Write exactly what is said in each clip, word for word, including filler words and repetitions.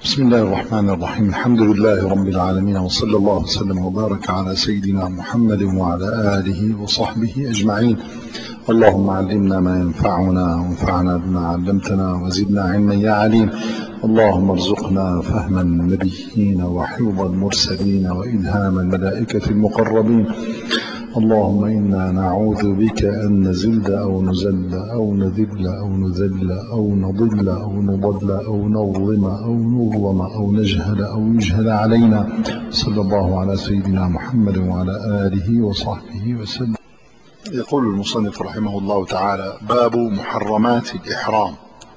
بسم الله الرحمن الرحيم. الحمد لله رب العالمين، وصلى الله وسلم وبارك على سيدنا محمد وعلى آله وصحبه أجمعين. اللهم علمنا ما ينفعنا وانفعنا بما علمتنا وزدنا علما يا عليم. اللهم ارزقنا فهم النبيين وحفظ المرسلين وإلهام الملائكة المقربين. اللهم إنا نعوذ بك أن نزل أو نزل أو نذل أو نذل أو نضل أو نضل أو نظلم أو نظلم أو نجهل أو يجهل علينا. صلى الله على سيدنا محمد وعلى آله وصحبه وسلم. يقول المصنف رحمه الله تعالى: باب محرمات الإحرام.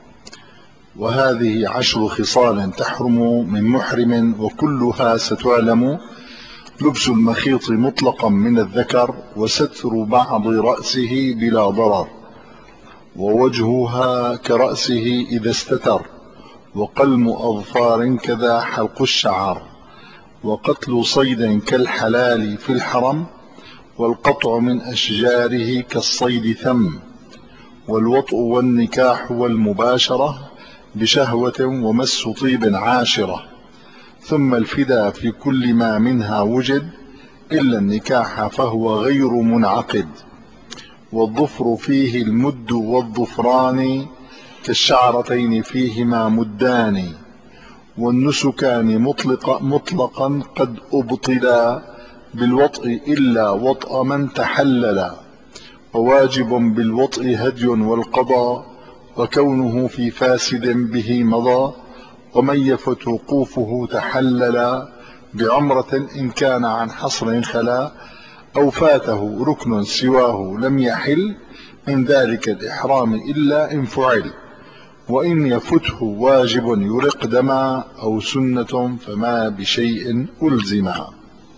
وهذه عشر خصال تحرم من محرم، وكلها ستعلم: لبس المخيط مطلقا من الذكر، وستر بعض رأسه بلا ضرر، ووجهها كرأسه إذا استتر، وقلم أظفار كذا حلق الشعر، وقتل صيد كالحلال في الحرم، والقطع من أشجاره كالصيد ثم، والوطء والنكاح والمباشرة بشهوة ومس طيب عاشرة، ثم الفدا في كل ما منها وجد، إلا النكاح فهو غير منعقد، والظفر فيه المد والظفران، كالشعرتين فيهما مدان، والنسكان مطلق مطلقا قد أبطلا، بالوطء إلا وطء من تحللا، وواجب بالوطء هدي والقضاء، وكونه في فاسد به مضى، ومن يفت وقوفه تحللا، بعمرة إن كان عن حصر خلا، أو فاته ركن سواه لم يحل، من ذلك الإحرام إلا إن فعل، وإن يفته واجب يرق دما، أو سنة فما بشيء ألزما.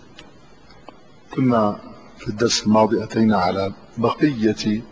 كنا في الدرس الماضي أتينا على بقية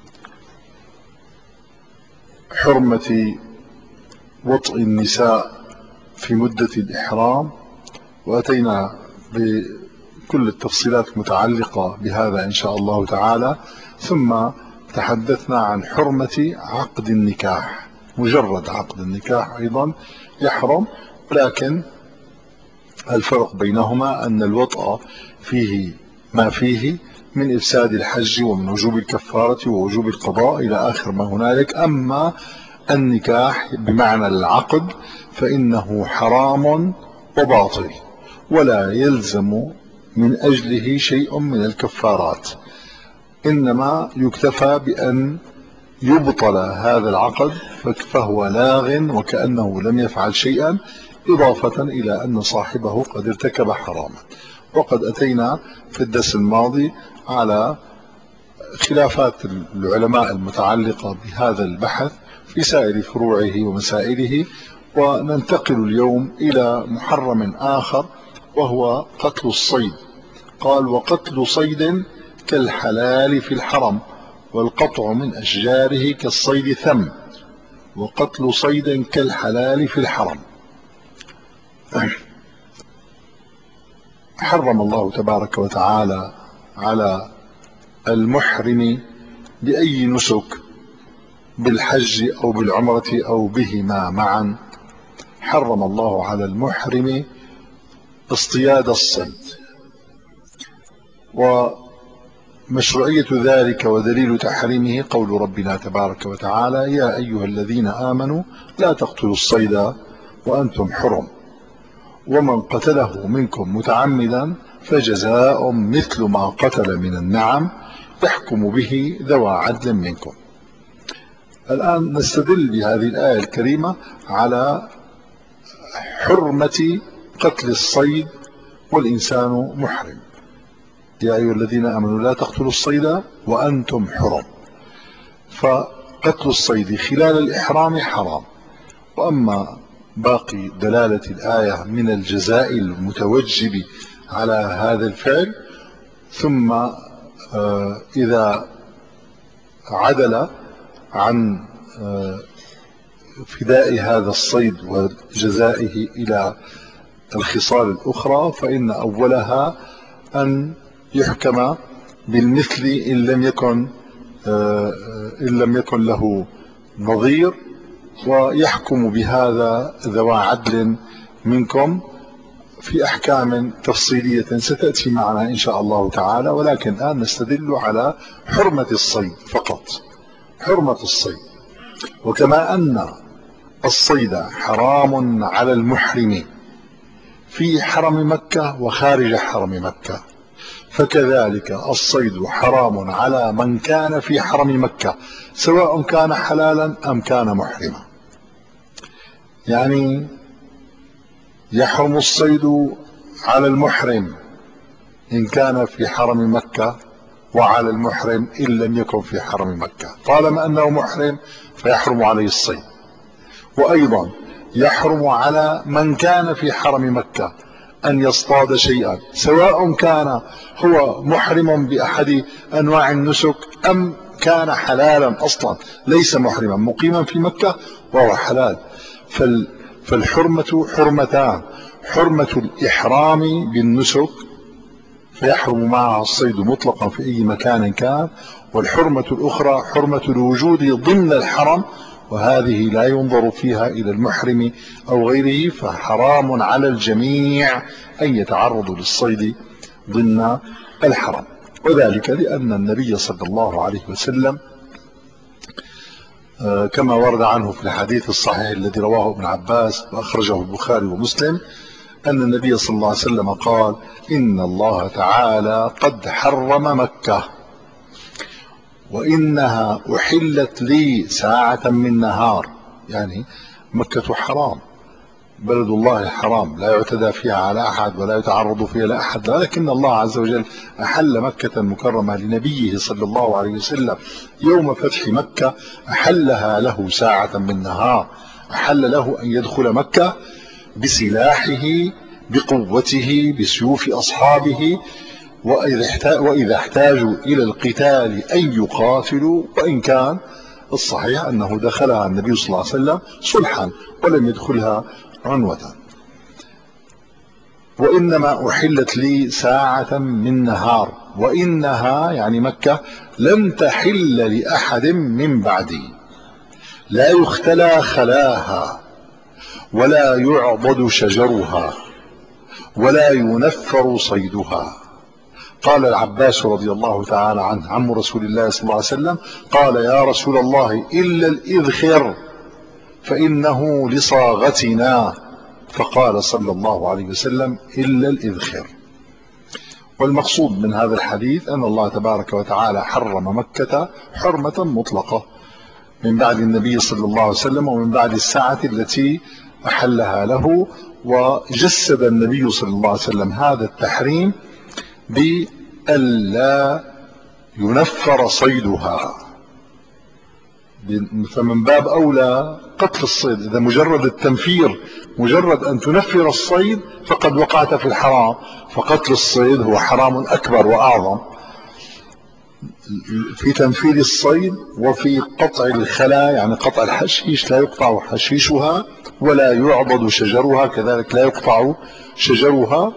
حرمة وطء النساء في مدة الإحرام، وأتينا بكل التفصيلات المتعلقة بهذا إن شاء الله تعالى. ثم تحدثنا عن حرمة عقد النكاح. مجرد عقد النكاح أيضا يحرم، لكن الفرق بينهما أن الوطء فيه ما فيه من إفساد الحج ومن وجوب الكفارة ووجوب القضاء إلى آخر ما هنالك. أما النكاح بمعنى العقد فإنه حرام وباطل، ولا يلزم من أجله شيء من الكفارات، إنما يكتفى بأن يبطل هذا العقد فهو لاغ وكأنه لم يفعل شيئا، إضافة إلى أن صاحبه قد ارتكب حراما. وقد أتينا في الدرس الماضي على خلافات العلماء المتعلقة بهذا البحث في سائر فروعه ومسائله، وننتقل اليوم إلى محرم آخر وهو قتل الصيد. قال: وقتل صيد كالحلال في الحرم، والقطع من أشجاره كالصيد ثم، وقتل صيد كالحلال في الحرم. حرم الله تبارك وتعالى على المحرم بأي نسك، بالحج أو بالعمرة أو بهما معا، حرم الله على المحرم اصطياد الصيد. ومشروعية ذلك ودليل تحريمه قول ربنا تبارك وتعالى: يا أيها الذين آمنوا لا تقتلوا الصيد وأنتم حرم، ومن قتله منكم متعمدا فجزاء مثل ما قتل من النعم، يحكم به ذوى عدل منكم. الآن نستدل بهذه الآية الكريمة على حرمة قتل الصيد والإنسان محرم. يا أيها الذين آمنوا لا تقتلوا الصيد وأنتم حرم، فقتل الصيد خلال الإحرام حرام. وأما باقي دلالة الآية من الجزاء المتوجب على هذا الفعل، ثم إذا عدل عن فداء هذا الصيد وجزائه إلى الخصال الأخرى، فإن أولها أن يحكم بالمثل إن لم يكن إن لم يكن له نظير، ويحكم بهذا ذوى عدل منكم في أحكام تفصيلية ستأتي معنا إن شاء الله تعالى، ولكن الآن نستدل على حرمة الصيد فقط، حرمة الصيد. وكما أن الصيد حرام على المحرم في حرم مكة وخارج حرم مكة، فكذلك الصيد حرام على من كان في حرم مكة سواء كان حلالا أم كان محرما. يعني يحرم الصيد على المحرم إن كان في حرم مكة، وعلى المحرم إن لم يكن في حرم مكة، طالما أنه محرم فيحرم عليه الصيد. وأيضا يحرم على من كان في حرم مكة أن يصطاد شيئا سواء كان هو محرم بأحد أنواع النسك أم كان حلالا أصلا ليس محرما مقيما في مكة وهو حلال. فالحرمة حرمتان: حرمة الإحرام بالنسك فيحرم معها الصيد مطلقا في أي مكان كان، والحرمة الأخرى حرمة الوجود ضمن الحرم، وهذه لا ينظر فيها إلى المحرم أو غيره، فحرام على الجميع أن يتعرضوا للصيد ضمن الحرم. وذلك لأن النبي صلى الله عليه وسلم كما ورد عنه في الحديث الصحيح الذي رواه ابن عباس وأخرجه البخاري ومسلم أن النبي صلى الله عليه وسلم قال: إن الله تعالى قد حرم مكة وإنها أحلت لي ساعة من نهار. يعني مكة حرام، بلد الله حرام، لا يعتدى فيها على أحد ولا يتعرض فيها لأحد، لكن الله عز وجل أحل مكة المكرمة لنبيه صلى الله عليه وسلم يوم فتح مكة، أحلها له ساعة من نهار، أحل له أن يدخل مكة بسلاحه بقوته بسيوف أصحابه، وإذا احتاجوا إلى القتال أن يقاتلوا، وإن كان الصحيح أنه دخلها النبي صلى الله عليه وسلم صلحا ولم يدخلها عنوة. وإنما أحلت لي ساعة من نهار، وإنها يعني مكة لم تحل لأحد من بعدي، لا يختلى خلاها ولا يعضد شجرها ولا ينفر صيدها. قال العباس رضي الله تعالى عنه عم رسول الله صلى الله عليه وسلم: قال يا رسول الله إلا الإذخر فإنه لصاغتنا، فقال صلى الله عليه وسلم: إلا الإذخر. والمقصود من هذا الحديث أن الله تبارك وتعالى حرم مكة حرمة مطلقة من بعد النبي صلى الله عليه وسلم ومن بعد الساعة التي أحلها له، وجسد النبي صلى الله عليه وسلم هذا التحريم بألا ينفر صيدها، فمن باب أولى قتل الصيد. إذا مجرد التنفير، مجرد أن تنفر الصيد فقد وقعت في الحرام، فقتل الصيد هو حرام أكبر وأعظم في تنفير الصيد وفي قطع الخلا، يعني قطع الحشيش لا يقطع حشيشها ولا يعضد شجرها، كذلك لا يقطع شجرها.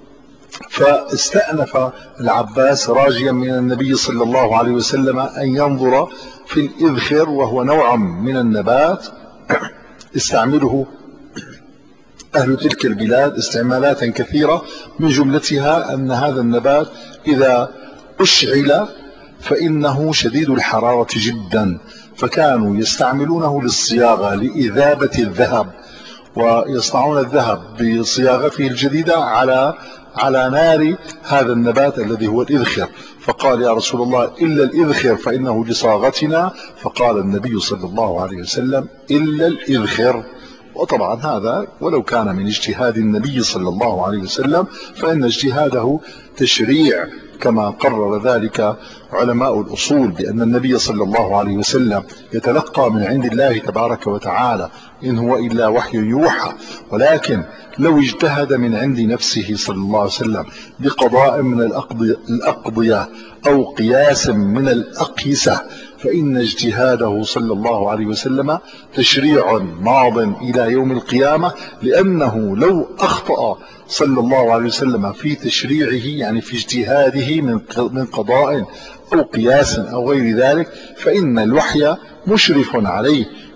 فاستأنف العباس راجيا من النبي صلى الله عليه وسلم أن ينظر في الإذخر، وهو نوع من النبات استعمله أهل تلك البلاد استعمالات كثيرة، من جملتها أن هذا النبات إذا أشعل فإنه شديد الحرارة جدا، فكانوا يستعملونه للصياغة لإذابة الذهب، ويصنعون الذهب بصياغته الجديدة على على نار هذا النبات الذي هو الإذخر. فقال يا رسول الله إلا الإذخر فإنه لصاغتنا، فقال النبي صلى الله عليه وسلم: إلا الإذخر. وطبعا هذا ولو كان من اجتهاد النبي صلى الله عليه وسلم فإن اجتهاده تشريع، كما قرر ذلك علماء الأصول، بأن النبي صلى الله عليه وسلم يتلقى من عند الله تبارك وتعالى، إن هو إلا وحي يوحى. ولكن لو اجتهد من عند نفسه صلى الله عليه وسلم بقضاء من الأقضية أو قياس من الأقيسة فإن اجتهاده صلى الله عليه وسلم تشريع ماض إلى يوم القيامة، لأنه لو أخطأ صلى الله عليه وسلم في تشريعه، يعني في اجتهاده من قضاء أو قياس أو غير ذلك، فإن الوحي مشرف عليه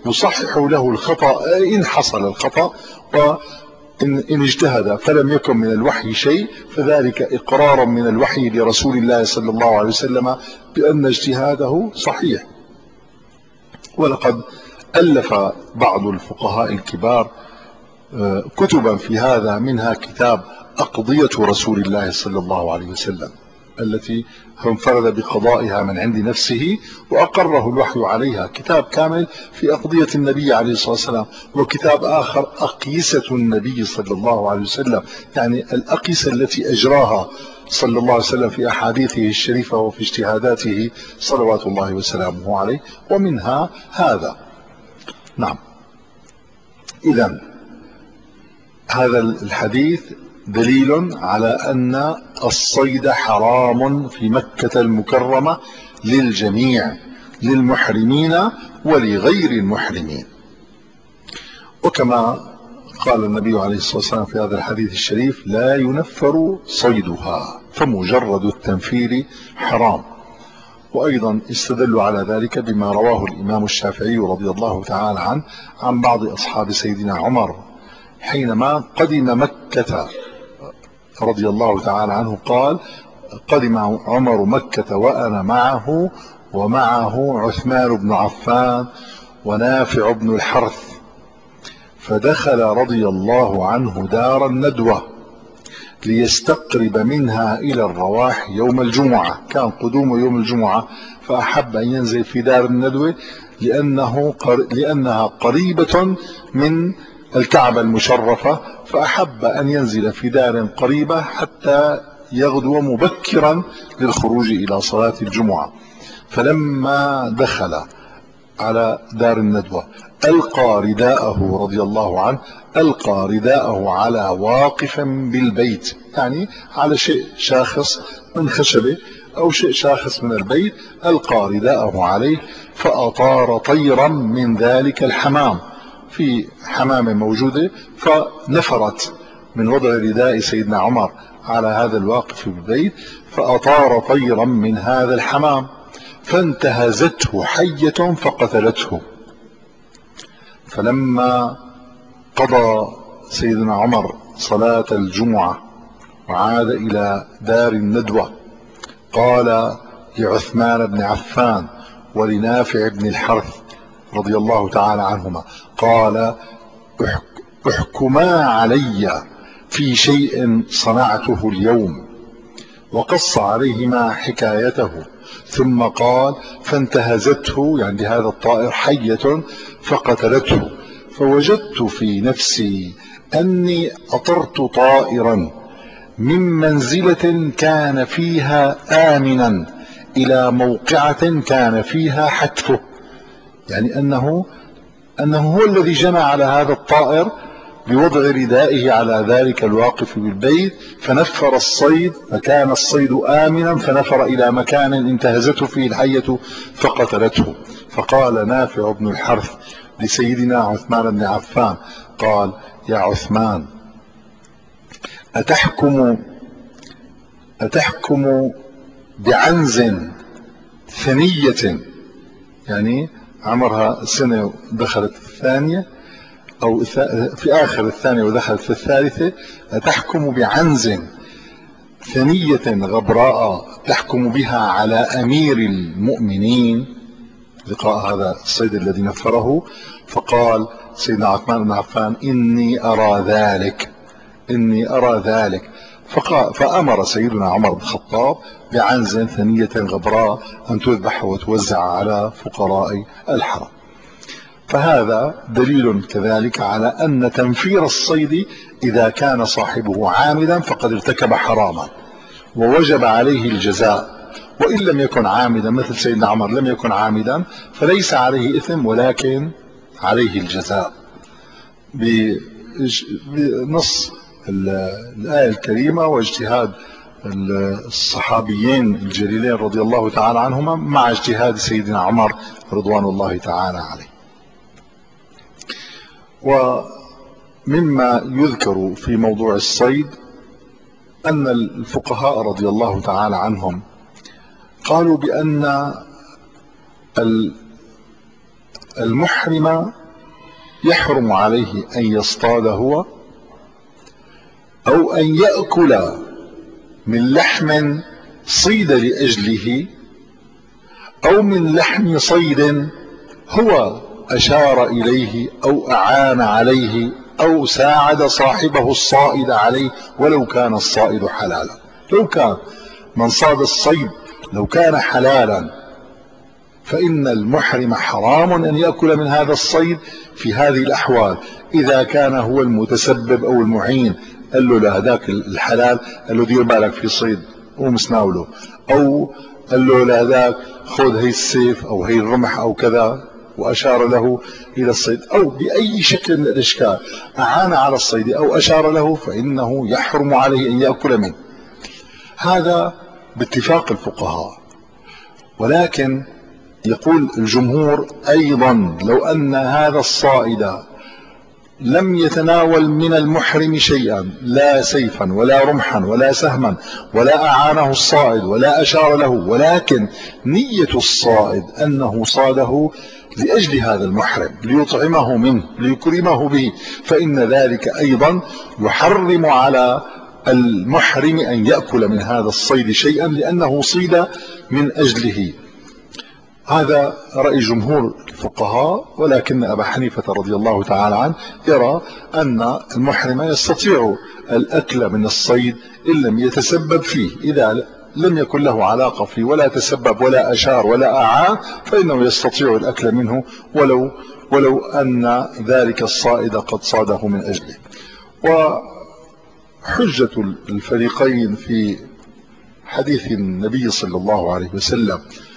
يصححوا له الخطأ إن حصل الخطأ، وإن إن اجتهد فلم يكن من الوحي شيء فذلك إقرار من الوحي لرسول الله صلى الله عليه وسلم بأن اجتهاده صحيح. ولقد ألف بعض الفقهاء الكبار كتبا في هذا، منها كتاب أقضية رسول الله صلى الله عليه وسلم التي انفرد بقضائها من عند نفسه وأقره الوحي عليها، كتاب كامل في أقضية النبي عليه الصلاة والسلام. وكتاب آخر أقيسة النبي صلى الله عليه وسلم، يعني الأقيسة التي أجراها صلى الله عليه وسلم في أحاديثه الشريفة وفي اجتهاداته صلوات الله وسلامه عليه، ومنها هذا. نعم، إذن هذا الحديث دليل على أن الصيد حرام في مكة المكرمة للجميع، للمحرمين ولغير المحرمين. وكما قال النبي عليه الصلاة والسلام في هذا الحديث الشريف: لا ينفر صيدها، فمجرد التنفير حرام. وأيضا استدلوا على ذلك بما رواه الإمام الشافعي رضي الله تعالى عنه عن بعض أصحاب سيدنا عمر حينما قدم مكة رضي الله تعالى عنه، قال: قدم عمر مكة وأنا معه، ومعه عثمان بن عفان ونافع بن الحرث، فدخل رضي الله عنه دار الندوة ليستقرب منها إلى الرواح يوم الجمعة، كان قدوم يوم الجمعة، فأحب أن ينزل في دار الندوة لأنه لأنها قريبة من الكعبة المشرفة، فأحب أن ينزل في دار قريبة حتى يغدو مبكرا للخروج إلى صلاة الجمعة. فلما دخل على دار الندوة ألقى رداءه رضي الله عنه، ألقى رداءه على واقف بالبيت، يعني على شيء شاخص من خشبه أو شيء شاخص من البيت، ألقى رداءه عليه فأطار طيرا من ذلك الحمام، في حمامة موجودة فنفرت من وضع رداء سيدنا عمر على هذا الواقف بالبيت، فأطار طيرا من هذا الحمام فانتهزته حية فقتلته. فلما قضى سيدنا عمر صلاة الجمعة وعاد إلى دار الندوة قال لعثمان بن عفان ولنافع بن الحرث رضي الله تعالى عنهما، قال: احكما علي في شيء صنعته اليوم، وقص عليهما حكايته، ثم قال: فانتهزته، يعني لهذا الطائر، حية فقتلته، فوجدت في نفسي أني أطرت طائرا من منزلة كان فيها آمنا إلى موقعة كان فيها حتفه، يعني أنه أنه هو الذي جنى على هذا الطائر بوضع ردائه على ذلك الواقف بالبيت، فنفر الصيد، فكان الصيد آمنا، فنفر إلى مكان انتهزته فيه الحية فقتلته. فقال نافع بن الحرث لسيدنا عثمان بن عفان، قال: يا عثمان، أتحكم أتحكم بعنز ثنية، يعني عمرها سنة ودخلت الثانية، أو في آخر الثانية ودخلت في الثالثة، أتحكم بعنز ثنية غبراء تحكم بها على أمير المؤمنين لقاء هذا الصيد الذي نفره؟ فقال سيدنا عثمان بن عفان: إني أرى ذلك، إني أرى ذلك. فأمر سيدنا عمر بن الخطاب بعنز ثنية غبراء أن تذبح وتوزع على فقراء الحرم. فهذا دليل كذلك على أن تنفير الصيد إذا كان صاحبه عامدا فقد ارتكب حراما ووجب عليه الجزاء، وإن لم يكن عامدا مثل سيدنا عمر لم يكن عامدا فليس عليه إثم ولكن عليه الجزاء بنص الآية الكريمة واجتهاد الصحابيين الجليلين رضي الله تعالى عنهما مع اجتهاد سيدنا عمر رضوان الله تعالى عليه. ومما يذكر في موضوع الصيد أن الفقهاء رضي الله تعالى عنهم قالوا بأن المحرم يحرم عليه أن يصطاد هو أو أن يأكل من لحم صيد لأجله أو من لحم صيد هو أشار إليه أو أعان عليه أو ساعد صاحبه الصائد عليه، ولو كان الصائد حلالا. لو كان من صاد الصيد لو كان حلالا فإن المحرم حرام أن يأكل من هذا الصيد في هذه الأحوال. إذا كان هو المتسبب أو المعين، قال له لهذاك الحلال، قال له دير بالك في صيد ومسناوله، أو قال له لهذاك خذ هي السيف أو هي الرمح أو كذا وأشار له إلى الصيد، أو بأي شكل من الأشكال أعان على الصيد أو أشار له، فإنه يحرم عليه أن يأكل منه. هذا باتفاق الفقهاء. ولكن يقول الجمهور أيضا لو أن هذا الصائد لم يتناول من المحرم شيئا، لا سيفا ولا رمحا ولا سهما ولا أعانه الصائد ولا أشار له، ولكن نية الصائد أنه صاده لأجل هذا المحرم ليطعمه منه ليكرمه به، فإن ذلك أيضا يحرم على المحرم أن يأكل من هذا الصيد شيئا لأنه صيد من أجله. هذا رأي جمهور الفقهاء. ولكن أبا حنيفة رضي الله تعالى عنه يرى أن المحرم يستطيع الأكل من الصيد إن لم يتسبب فيه. إذا لم يكن له علاقة فيه ولا تسبب ولا أشار ولا أعان فإنه يستطيع الأكل منه ولو, ولو أن ذلك الصائد قد صاده من أجله. وحجة الفريقين في حديث النبي صلى الله عليه وسلم،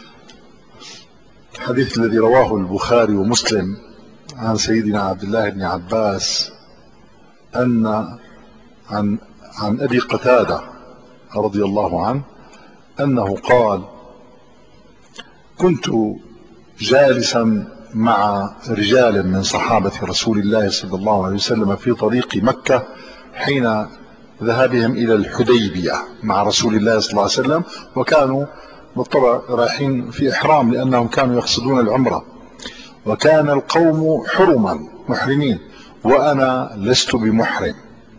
الحديث الذي رواه البخاري ومسلم عن سيدنا عبد الله بن عباس أن عن, عن أبي قتادة رضي الله عنه أنه قال: كنت جالسا مع رجال من صحابة رسول الله صلى الله عليه وسلم في طريق مكة حين ذهابهم إلى الحديبية مع رسول الله صلى الله عليه وسلم، وكانوا بالطبع رايحين في إحرام لأنهم كانوا يقصدون العمرة، وكان القوم حرما محرمين وأنا لست بمحرم.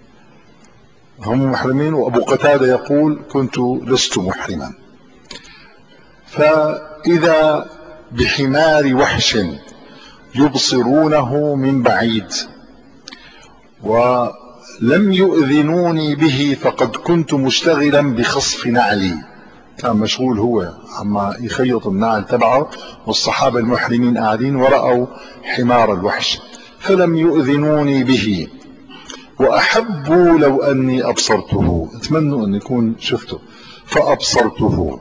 هم محرمين وأبو قتادة يقول كنت لست محرما. فإذا بحمار وحش يبصرونه من بعيد ولم يؤذنوني به فقد كنت مشتغلا بخصف نعلي. كان مشغول هو عما يخيط النعل تبعه والصحابة المحرمين قاعدين ورأوا حمار الوحش فلم يؤذنوني به، وأحبوا لو أني أبصرته، أتمنوا أن يكون شفته، فأبصرته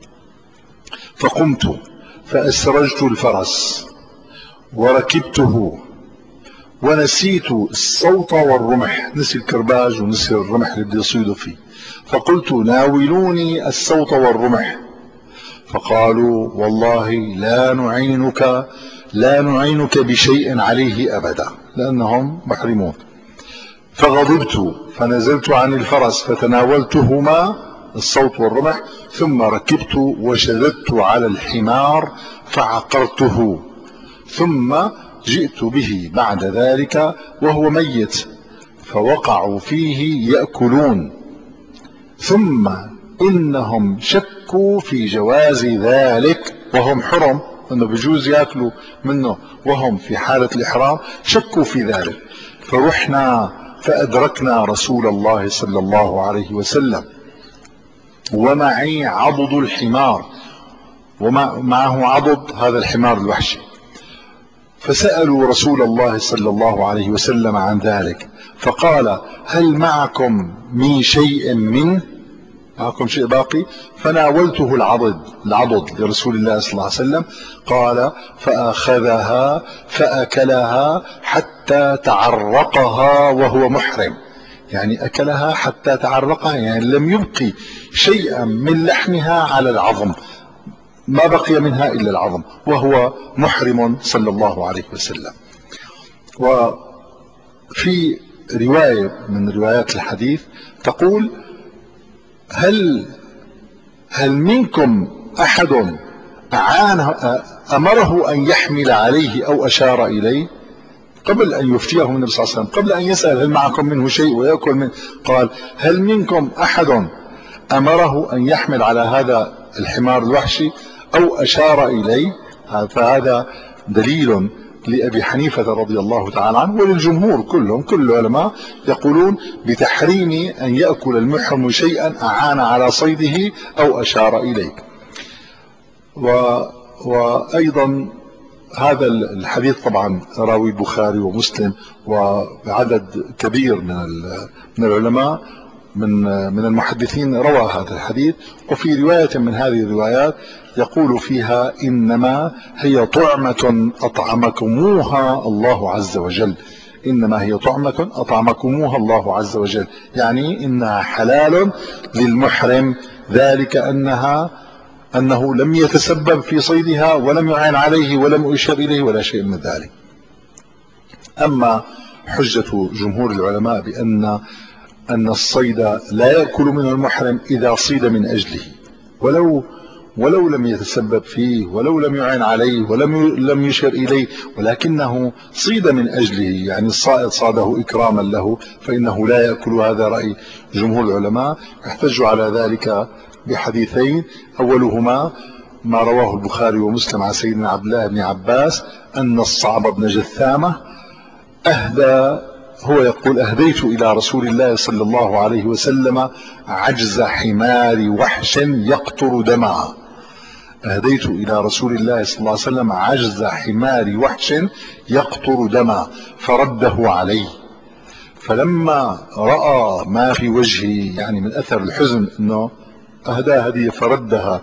فقمت فأسرجت الفرس وركبته ونسيت الصوت والرمح، نسي الكرباج ونسي الرمح اللي بده يصيده فيه، فقلت ناولوني الصوت والرمح، فقالوا والله لا نعينك لا نعينك بشيء عليه أبدا لأنهم محرمون. فغضبت فنزلت عن الفرس فتناولتهما الصوت والرمح، ثم ركبت وشددت على الحمار فعقرته، ثم جئت به بعد ذلك وهو ميت فوقعوا فيه يأكلون، ثم إنهم شكوا في جواز ذلك وهم حرم، أنه بجوز يأكلوا منه وهم في حالة الإحرام، شكوا في ذلك. فرحنا فأدركنا رسول الله صلى الله عليه وسلم ومعي عضد الحمار، ومعه عضد هذا الحمار الوحشي، فسألوا رسول الله صلى الله عليه وسلم عن ذلك فقال هل معكم من شيء منه، معكم شيء باقي؟ فناولته العضد العضد لرسول الله صلى الله عليه وسلم، قال فأخذها فأكلها حتى تعرقها وهو محرم، يعني أكلها حتى تعرقها، يعني لم يبقي شيئا من لحمها على العظم، ما بقي منها إلا العظم وهو محرم صلى الله عليه وسلم. وفي رواية من روايات الحديث تقول هل هل منكم أحد أعان أمره أن يحمل عليه أو أشار إليه قبل أن يفتيه النبي صلى الله عليه وسلم، قبل أن يسأل هل معكم منه شيء ويأكل منه، قال هل منكم أحد أمره أن يحمل على هذا الحمار الوحشي أو أشار إليه؟ فهذا دليل لأبي حنيفة رضي الله تعالى عنه وللجمهور كلهم، كل العلماء يقولون بتحريم أن يأكل المحرم شيئا أعان على صيده أو أشار إليه. و وأيضا هذا الحديث طبعا راوي البخاري ومسلم وعدد كبير من من العلماء من من المحدثين روى هذا الحديث. وفي رواية من هذه الروايات يقول فيها إنما هي طعمة أطعمكموها الله عز وجل، إنما هي طعمة أطعمكموها الله عز وجل، يعني إنها حلال للمحرم، ذلك أنها أنه لم يتسبب في صيدها ولم يعين عليه ولم يشر إليه ولا شيء من ذلك. أما حجة جمهور العلماء بأن أن الصيد لا يأكل من المحرم إذا صيد من أجله، ولو ولو لم يتسبب فيه ولو لم يعين عليه ولم لم يشر إليه، ولكنه صيد من أجله، يعني الصائد صاده إكراما له، فإنه لا يأكل. هذا رأي جمهور العلماء. يحتج على ذلك بحديثين، أولهما ما رواه البخاري ومسلم عن سيدنا عبد الله بن عباس أن الصعب بن جثامة أهدى، هو يقول أهديت إلى رسول الله صلى الله عليه وسلم عجز حمار وحش يقطر دمعا، أهديت إلى رسول الله صلى الله عليه وسلم عجز حمار وحش يقطر دمعا فرده عليه، فلما رأى ما في وجهه يعني من أثر الحزن أنه أهدى هدية فردها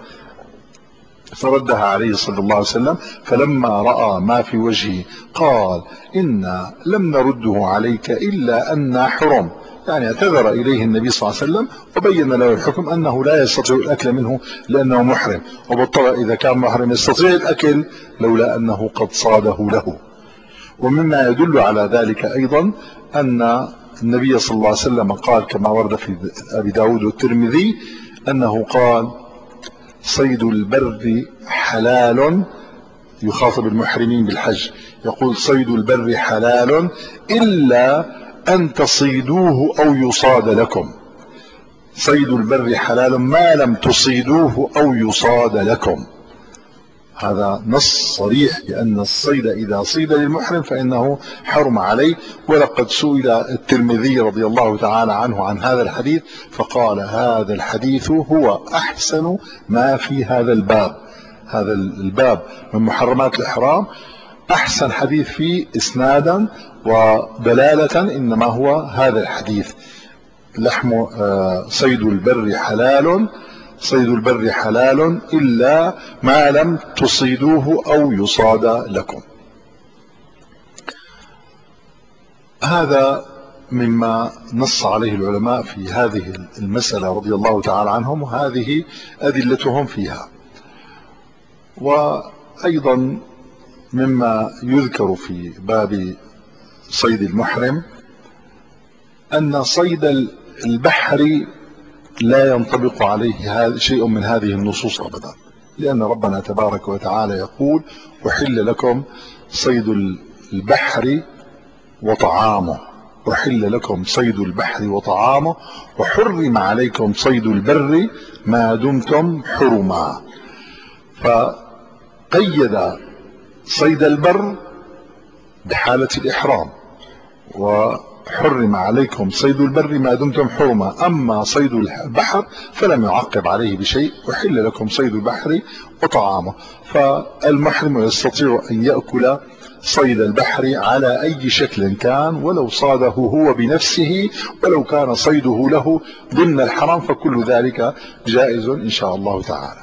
فردها عليه صلى الله عليه وسلم، فلما رأى ما في وجهه قال إنا لم نرده عليك إلا أن حرم، يعني اعتذر إليه النبي صلى الله عليه وسلم وبين له الحكم أنه لا يستطيع الأكل منه لأنه محرم، وبالطبع إذا كان محرم يستطيع الأكل لولا أنه قد صاده له. ومما يدل على ذلك أيضا أن النبي صلى الله عليه وسلم قال كما ورد في أبي داود والترمذي أنه قال صيد البر حلال، يخاطب المحرمين بالحج، يقول صيد البر حلال إلا أن تصيدوه أو يصاد لكم، صيد البر حلال ما لم تصيدوه أو يصاد لكم. هذا نص صريح بأن الصيد إذا صيد للمحرم فإنه حرم عليه. ولقد سئل الترمذي رضي الله تعالى عنه عن هذا الحديث فقال هذا الحديث هو أحسن ما في هذا الباب، هذا الباب من محرمات الإحرام أحسن حديث فيه إسنادا ودلالة إنما هو هذا الحديث، لحم صيد البر حلال، صيد البر حلال إلا ما لم تصيدوه أو يصاد لكم. هذا مما نص عليه العلماء في هذه المسألة رضي الله تعالى عنهم، وهذه أدلتهم فيها. وأيضا مما يذكر في باب صيد المحرم أن صيد البحر لا ينطبق عليه هذا شيء من هذه النصوص أبدا، لأن ربنا تبارك وتعالى يقول أحل لكم صيد البحر وطعامه، أحل لكم صيد البحر وطعامه وحرم عليكم صيد البر ما دمتم حرما، فقيد صيد البر بحالة الإحرام، وحرم عليكم صيد البر ما دمتم حرما، أما صيد البحر فلم يعقب عليه بشيء، أحل لكم صيد البحر وطعامه. فالمحرم يستطيع أن يأكل صيد البحر على أي شكل كان، ولو صاده هو بنفسه، ولو كان صيده له ضمن الحرم، فكل ذلك جائز إن شاء الله تعالى.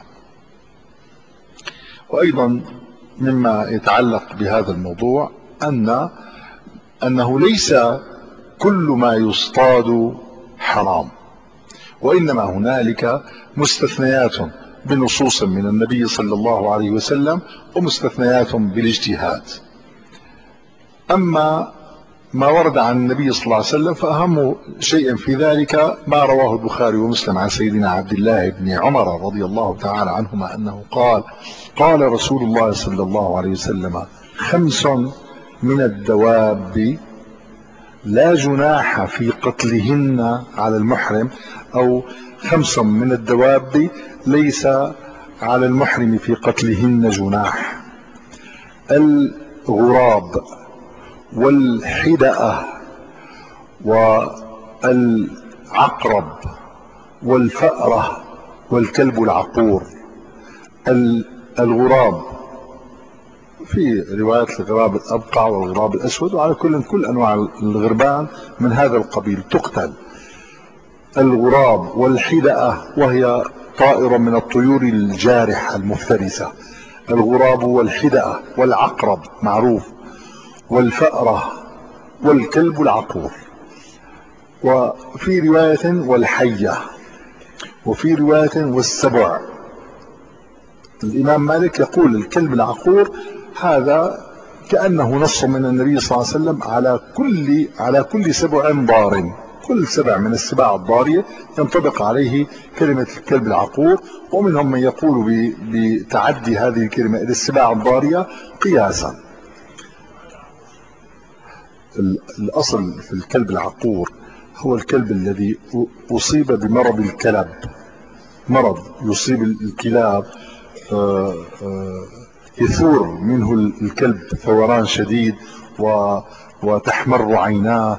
وأيضا مما يتعلق بهذا الموضوع أن أنه ليس كل ما يصطاد حرام، وإنما هنالك مستثنيات بنصوص من النبي صلى الله عليه وسلم ومستثنيات بالاجتهاد. أما ما ورد عن النبي صلى الله عليه وسلم، فأهم شيء في ذلك ما رواه البخاري ومسلم عن سيدنا عبد الله بن عمر رضي الله تعالى عنهما أنه قال: قال رسول الله صلى الله عليه وسلم: خمس من الدواب لا جناح في قتلهن على المحرم، أو خمس من الدواب ليس على المحرم في قتلهن جناح: الغراب والحدأة والعقرب والفأرة والكلب العقور. الغراب في رواية الغراب الأبقع والغراب الأسود، وعلى كل كل أنواع الغربان من هذا القبيل تقتل. الغراب والحدأة وهي طائرة من الطيور الجارحة المفترسة، الغراب والحدأة والعقرب معروف، والفأرة والكلب العقور. وفي رواية والحية، وفي رواية والسبع. الإمام مالك يقول الكلب العقور هذا كأنه نص من النبي صلى الله عليه وسلم على كل على كل سبع ضار، كل سبع من السباع الضارية ينطبق عليه كلمة الكلب العقور. ومنهم من يقول بتعدي هذه الكلمة إلى السباع الضارية قياسا. الأصل في الكلب العقور هو الكلب الذي أصيب بمرض الكلب، مرض يصيب الكلاب يثور منه الكلب ثوران شديد وتحمر عيناه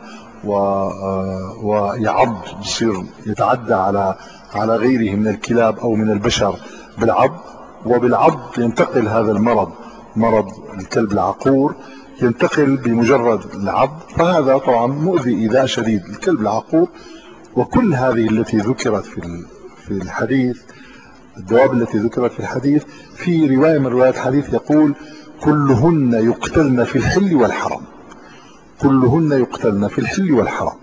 ويعض، يصير يتعدى على على غيره من الكلاب أو من البشر بالعض، وبالعض ينتقل هذا المرض، مرض الكلب العقور ينتقل بمجرد العض. فهذا طبعا مؤذي إيذاء شديد الكلب العقور. وكل هذه التي ذكرت في في الحديث، الدواب التي ذكرت في الحديث، في رواية من روايات الحديث يقول: كلهن يقتلن في الحل والحرم، كلهن يقتلن في الحل والحرم.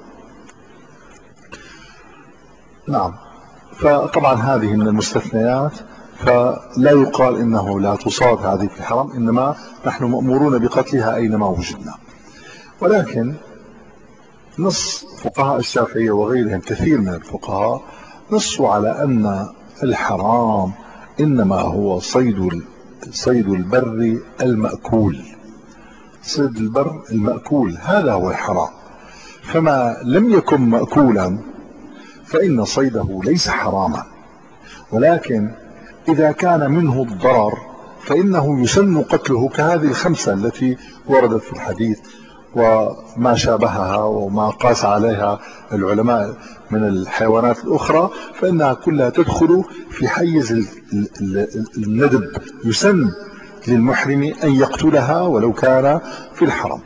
نعم. فطبعا هذه من المستثنيات، فلا يقال إنه لا تصاد هذه في الحرم، إنما نحن مأمورون بقتلها أينما وجدنا. ولكن نص فقهاء الشافعية وغيرهم كثير من الفقهاء نصوا على أن الحرام إنما هو صيد صيد البر المأكول، صيد البر المأكول هذا هو الحرام. فما لم يكن مأكولا فإن صيده ليس حراما، ولكن إذا كان منه الضرر فإنه يسن قتله، كهذه الخمسة التي وردت في الحديث وما شابهها وما قاس عليها العلماء من الحيوانات الأخرى، فإنها كلها تدخل في حيز الندب، يسن للمحرم أن يقتلها ولو كان في الحرم.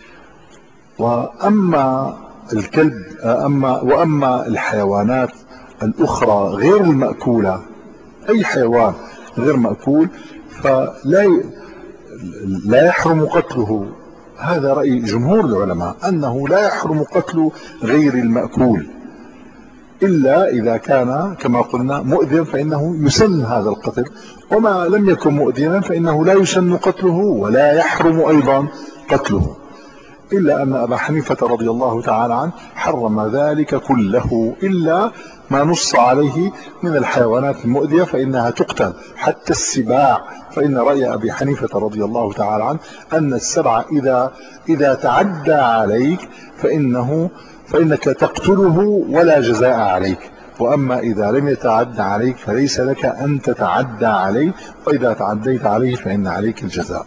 وأما الكلب أما وأما الحيوانات الأخرى غير المأكولة، أي حيوان غير مأكول فلا لا يحرم قتله. هذا رأي جمهور العلماء أنه لا يحرم قتل غير المأكول، إلا إذا كان كما قلنا مؤذيا فإنه يسن هذا القتل، وما لم يكن مؤذيا فإنه لا يسن قتله ولا يحرم أيضا قتله، إلا أن أبا حنيفة رضي الله تعالى عنه حرم ذلك كله إلا ما نص عليه من الحيوانات المؤذية فإنها تقتل، حتى السباع. فإن رأي أبي حنيفة رضي الله تعالى عنه أن السبع إذا إذا تعدى عليك فإنه فإنك تقتله ولا جزاء عليك، وأما إذا لم يتعدى عليك فليس لك أن تتعدى عليه، وإذا تعديت عليه فإن عليك الجزاء.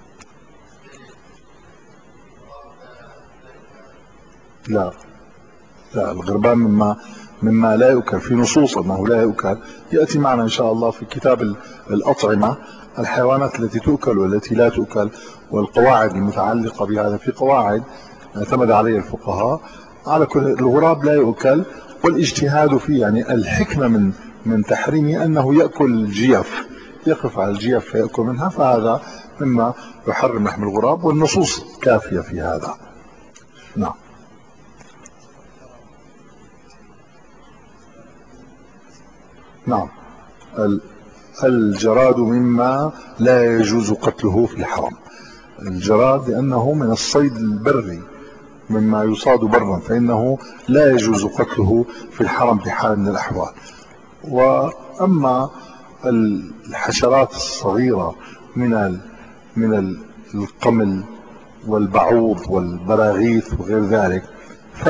لا لا، الغربان مما مما لا يؤكل، في نصوص أنه لا يؤكل، يأتي معنا إن شاء الله في كتاب الأطعمة الحيوانات التي تؤكل والتي لا تؤكل والقواعد المتعلقة بهذا. في قواعد اعتمد عليها الفقهاء على كل. الغراب لا يؤكل، والاجتهاد فيه يعني الحكمة من من تحريمه أنه يأكل الجيف، يقف على الجيف فيأكل منها، فهذا مما يحرم لحم الغراب، والنصوص كافية في هذا. نعم. نعم. الجراد مما لا يجوز قتله في الحرم، الجراد لأنه من الصيد البري مما يصاد برا فإنه لا يجوز قتله في الحرم بحال من الأحوال. وأما الحشرات الصغيرة من من القمل والبعوض والبراغيث وغير ذلك، ف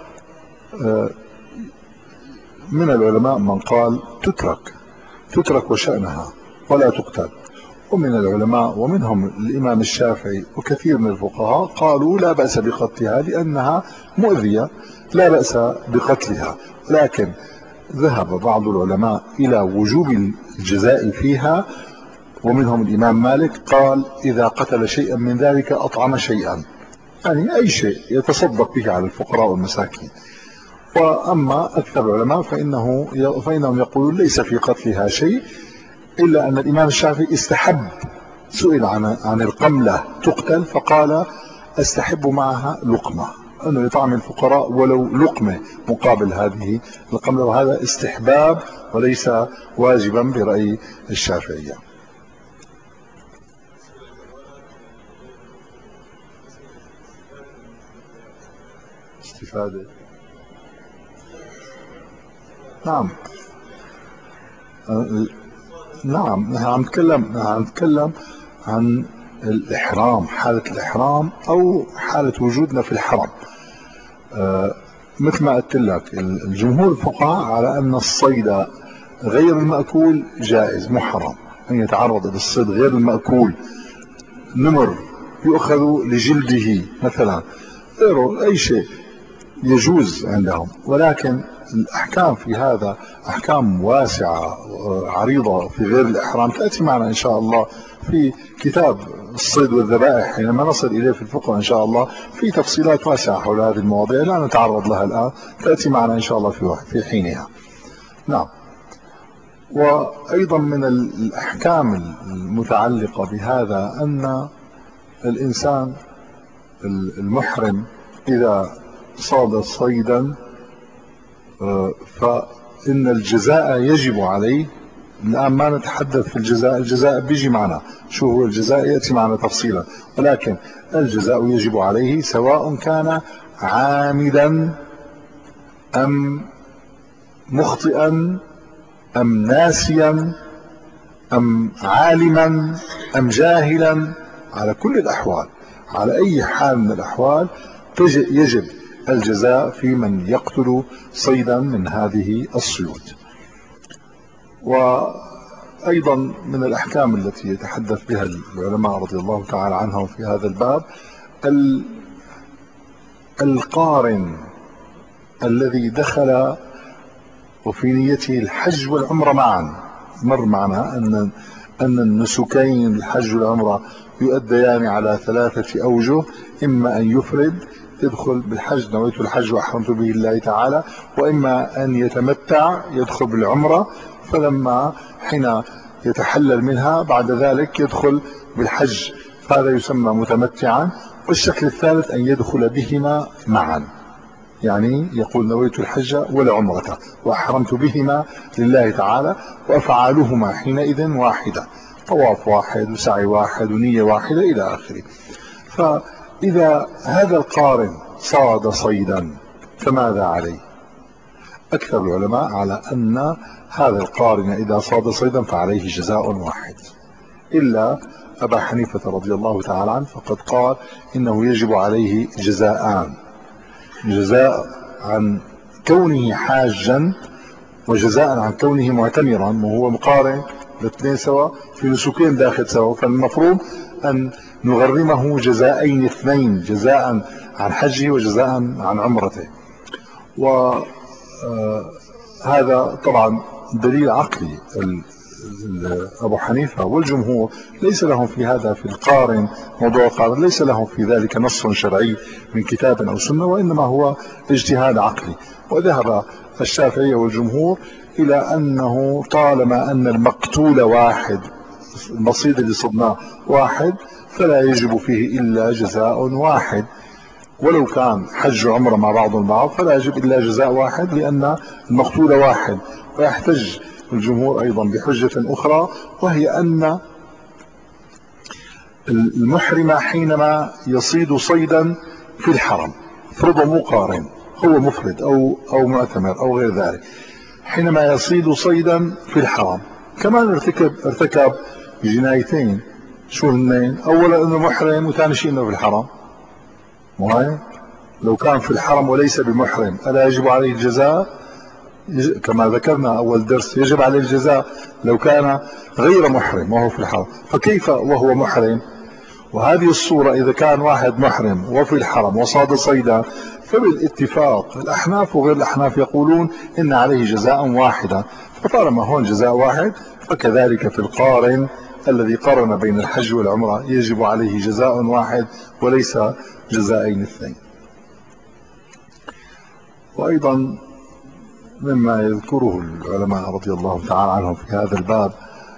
من العلماء من قال تترك تترك وشأنها ولا تقتل، ومن العلماء ومنهم الإمام الشافعي وكثير من الفقهاء قالوا لا بأس بقتلها لأنها مؤذية، لا بأس بقتلها. لكن ذهب بعض العلماء إلى وجوب الجزاء فيها، ومنهم الإمام مالك قال إذا قتل شيئا من ذلك أطعم شيئا، يعني أي شيء يتصدق به على الفقراء والمساكين. وأما أكثر العلماء فإنه فإنهم يقولون ليس في قتلها شيء، إلا أن الإمام الشافعي استحب، سئل عن عن القملة تقتل فقال استحب معها لقمة، أنه يطعم الفقراء ولو لقمة مقابل هذه القملة، وهذا استحباب وليس واجبا برأي الشافعية. استفادة، نعم نعم نحن عم نتكلم عم نتكلم عن الإحرام، حالة الإحرام أو حالة وجودنا في الحرم. آه مثل ما قلت لك الجمهور الفقهاء على أن الصيد غير المأكول جائز محرم، أن يتعرض للصيد غير المأكول، نمر يؤخذ لجلده مثلا، غيره أي شيء يجوز عندهم. ولكن الأحكام في هذا أحكام واسعة عريضة في غير الإحرام، تأتي معنا إن شاء الله في كتاب الصيد والذبائح حينما نصل إليه في الفقه إن شاء الله، في تفصيلات واسعة حول هذه المواضيع لا نتعرض لها الآن، تأتي معنا إن شاء الله في في حينها. نعم. وأيضا من الأحكام المتعلقة بهذا أن الإنسان المحرم إذا صاد صيدا فإن الجزاء يجب عليه. الآن ما نتحدث في الجزاء، الجزاء بيجي معنا، شو هو الجزاء يأتي معنا تفصيلا، ولكن الجزاء يجب عليه سواء كان عامدا أم مخطئا أم ناسيا أم عالما أم جاهلا، على كل الأحوال، على أي حال من الأحوال يجب الجزاء في من يقتل صيدا من هذه الصيود. وأيضا من الأحكام التي يتحدث بها العلماء رضي الله تعالى عنهم في هذا الباب القارن الذي دخل وفي نيته الحج والعمرة معا. مر معنا أن أن النسكين الحج والعمرة يؤديان على ثلاثة أوجه، إما أن يفرد يدخل بالحج نويت الحج وأحرمت به الله تعالى، وإما أن يتمتع يدخل بالعمرة، فلما حين يتحلل منها بعد ذلك يدخل بالحج، فهذا يسمى متمتعا. والشكل الثالث أن يدخل بهما معا، يعني يقول نويت الحج والعمرة وأحرمت بهما لله تعالى، وأفعالهما حينئذ واحدة، طواف واحد وسعي واحد ونية واحدة إلى آخره. فإذا هذا القارن صاد صيدا فماذا عليه؟ أكثر العلماء على أن هذا القارن إذا صاد صيدا فعليه جزاء واحد، إلا أبا حنيفة رضي الله تعالى عنه فقد قال إنه يجب عليه جزاءان، جزاء عن كونه حاجا وجزاء عن كونه معتمرا، وهو مقارن الاثنين سوا في نسكين داخل سوا، فالمفروض أن نغرمه جزاءين اثنين، جزاء عن حجه وجزاء عن عمرته. وهذا طبعا دليل عقلي. أبو حنيفة والجمهور ليس لهم في هذا في القارن موضوع القارن ليس لهم في ذلك نص شرعي من كتاب أو سنة، وإنما هو اجتهاد عقلي. وذهب الشافعية والجمهور إلى أنه طالما أن المقتول واحد، النصيد اللي صدناه واحد، فلا يجب فيه إلا جزاء واحد، ولو كان حج عمره مع بعض البعض فلا يجب إلا جزاء واحد لأن المقتول واحد. ويحتج الجمهور أيضا بحجة أخرى، وهي أن المحرم حينما يصيد صيدا في الحرم افرضه مو قارن، هو مفرد أو أو معتمر أو غير ذلك، حينما يصيد صيدا في الحرم كمان ارتكب ارتكب جنايتين. شو هن؟ أولا أنه محرم، وثاني شيء أنه في الحرم. وهي لو كان في الحرم وليس بمحرم ألا يجب عليه الجزاء؟ كما ذكرنا أول درس يجب عليه الجزاء لو كان غير محرم وهو في الحرم، فكيف وهو محرم؟ وهذه الصورة إذا كان واحد محرم وفي الحرم وصاد صيدا، فبالاتفاق الأحناف وغير الأحناف يقولون إن عليه جزاء واحدا، فطالما هون جزاء واحد فكذلك في القارن الذي قرن بين الحج والعمرة يجب عليه جزاء واحد وليس جزائين اثنين. وأيضا مما يذكره العلماء رضي الله تعالى عنهم في هذا الباب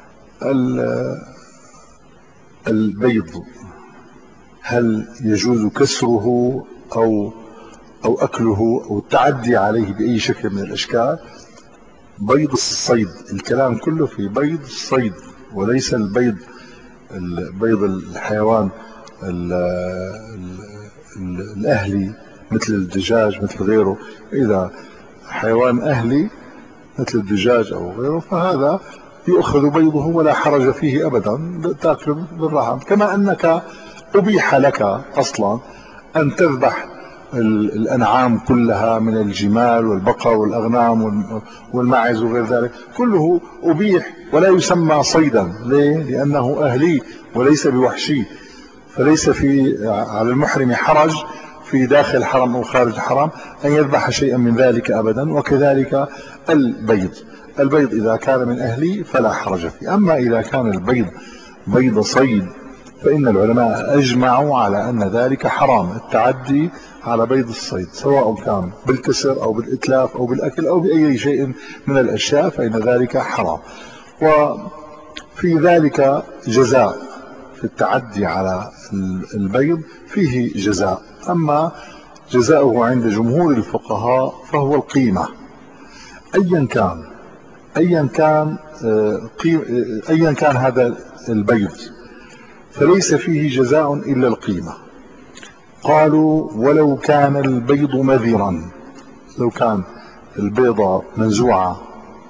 البيض، هل يجوز كسره أو أو أكله أو التعدي عليه بأي شكل من الأشكال؟ بيض الصيد، الكلام كله في بيض الصيد وليس البيض البيض الحيوان ال ال ال الأهلي مثل الدجاج مثل غيره. إذا حيوان أهلي مثل الدجاج أو غيره فهذا يؤخذ بيضه ولا حرج فيه أبدا، تأكله بالراحة. كما أنك أبيح لك أصلا أن تذبح الأنعام كلها من الجمال والبقر والأغنام والماعز وغير ذلك، كله أبيح ولا يسمى صيدا. ليه؟ لأنه أهلي وليس بوحشي، فليس في على المحرم حرج في داخل الحرم أو خارج الحرم أن يذبح شيئا من ذلك أبدا. وكذلك البيض، البيض إذا كان من أهلي فلا حرج فيه. أما إذا كان البيض بيض صيد فإن العلماء أجمعوا على أن ذلك حرام، التعدي على بيض الصيد سواء كان بالكسر أو بالإتلاف أو بالأكل أو بأي شيء من الأشياء فإن ذلك حرام. وفي ذلك جزاء، في التعدي على البيض فيه جزاء. أما جزاؤه عند جمهور الفقهاء فهو القيمة، أيا كان أيا كان أيا كان هذا البيض فليس فيه جزاء إلا القيمة. قالوا ولو كان البيض مذرا، لو كان البيضة منزوعة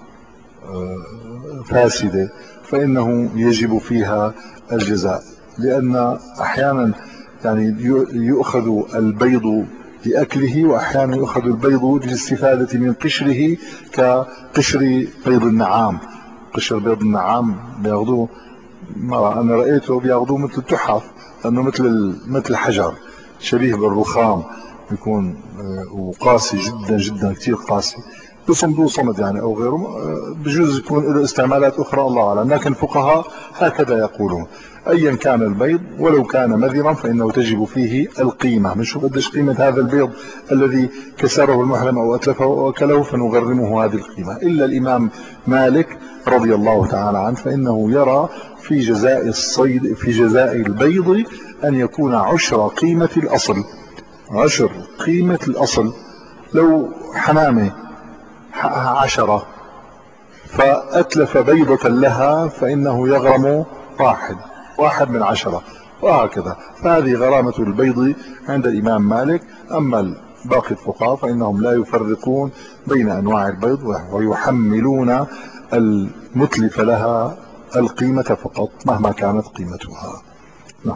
فاسدة فإنه يجب فيها الجزاء، لأن أحيانا يعني يؤخذ البيض لأكله وأحيانا يؤخذ البيض للاستفادة من قشره كقشر بيض النعام. قشر بيض النعام بياخذوه، مرة أنا رأيته بياخذوه مثل التحف، أنه مثل مثل الحجر شبيه بالرخام، يكون وقاسي جدا جدا كثير قاسي، بصمدوه صمد يعني أو غيره، بجوز يكون له استعمالات أخرى الله أعلم، لكن الفقهاء هكذا يقولون أيا كان البيض ولو كان مذرا فإنه تجب فيه القيمة. بنشوف قديش قيمة هذا البيض الذي كسره المحرم أو أتلفه أو أكله فنغرمه هذه القيمة. إلا الإمام مالك رضي الله تعالى عنه فإنه يرى في جزاء الصيد في جزاء البيض أن يكون عشر قيمة الأصل، عشر قيمة الأصل. لو حمامة حقها عشرة فأتلف بيضة لها فإنه يغرم واحد واحد من عشرة وهكذا. فهذه غرامة البيض عند الإمام مالك. أما باقي الفقهاء فإنهم لا يفرقون بين أنواع البيض ويحملون المتلف لها القيمة فقط مهما كانت قيمتها. نعم.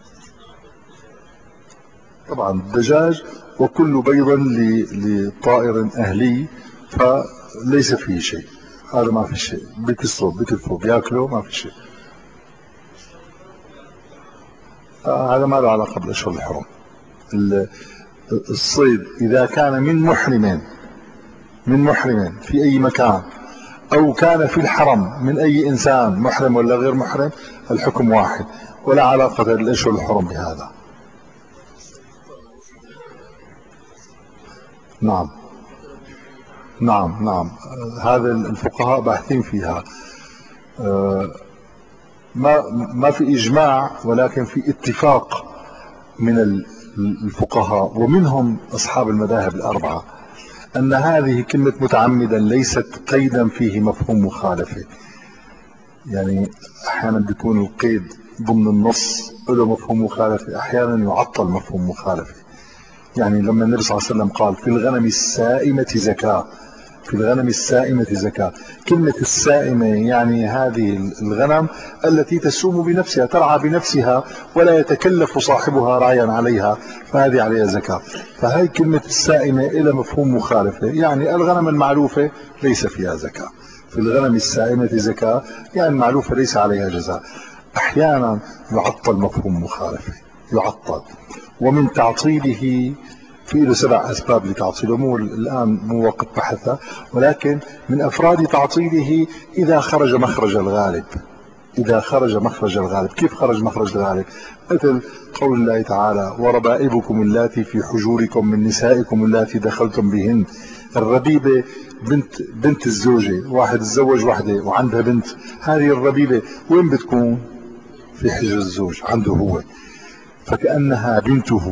طبعا الدجاج وكل بيض لطائر أهلي فليس فيه شيء، هذا ما في شيء، بكسره بكتفه بياكله ما في شيء. آه هذا ما له علاقة بالأشهر الحرم. الصيد إذا كان من محرم من محرم في أي مكان أو كان في الحرم من أي إنسان محرم ولا غير محرم الحكم واحد، ولا علاقة للأشهر الحرم بهذا. نعم نعم نعم هذا الفقهاء باحثين فيها. ما ما في إجماع ولكن في اتفاق من الفقهاء ومنهم أصحاب المذاهب الأربعة أن هذه كلمة متعمدا ليست قيدا فيه مفهوم مخالفة. يعني أحيانا بيكون القيد ضمن النص له مفهوم مخالفة، أحيانا يعطل مفهوم مخالفة. يعني لما النبي صلى الله عليه وسلم قال في الغنم السائمة زكاة، في الغنم السائمة زكاة، كلمة السائمة يعني هذه الغنم التي تسوم بنفسها، ترعى بنفسها ولا يتكلف صاحبها رعيا عليها، فهذه عليها زكاة. فهي كلمة السائمة إلى مفهوم مخالفة، يعني الغنم المعلوفة ليس فيها زكاة. في الغنم السائمة زكاة يعني المعلوفة ليس عليها جزاء. أحيانا يعطل مفهوم مخالفة، يعطل، ومن تعطيله في له سبع أسباب لتعطيله، مو الآن مو وقت بحثها، ولكن من أفراد تعطيله إذا خرج مخرج الغالب. إذا خرج مخرج الغالب، كيف خرج مخرج الغالب؟ مثل قول الله تعالى وربائبكم اللاتي في حجوركم من نسائكم اللاتي دخلتم بهن. الربيبة بنت بنت الزوجة، واحد تزوج وحده وعندها بنت، هذه الربيبة وين بتكون؟ في حجر الزوج عنده هو، فكأنها بنته.